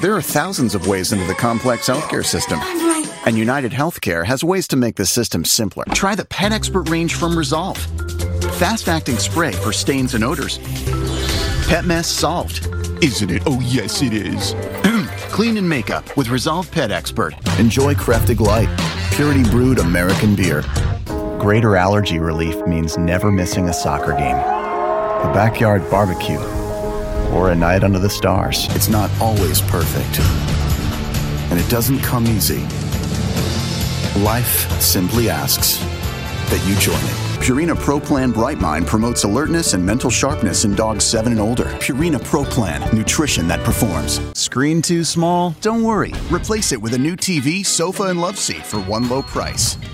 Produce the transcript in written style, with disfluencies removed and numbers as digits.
There are thousands of ways into the complex healthcare system. And United Healthcare has ways to make the system simpler. Try the Pet Expert range from Resolve. Fast-acting spray for stains and odors. Pet mess solved. Isn't it? Oh, yes, it is. Clean and makeup with Resolve Pet Expert. Enjoy Kräftig Light, Purity Brewed American beer. Greater allergy relief means never missing a soccer game, a backyard barbecue, or a night under the stars. It's not always perfect, and it doesn't come easy. Life simply asks that you join it. Purina Pro Plan Bright Mind promotes alertness and mental sharpness in dogs 7 and older. Purina Pro Plan, nutrition that performs. Screen too small? Don't worry. Replace it with a new TV, sofa, and love seat for one low price.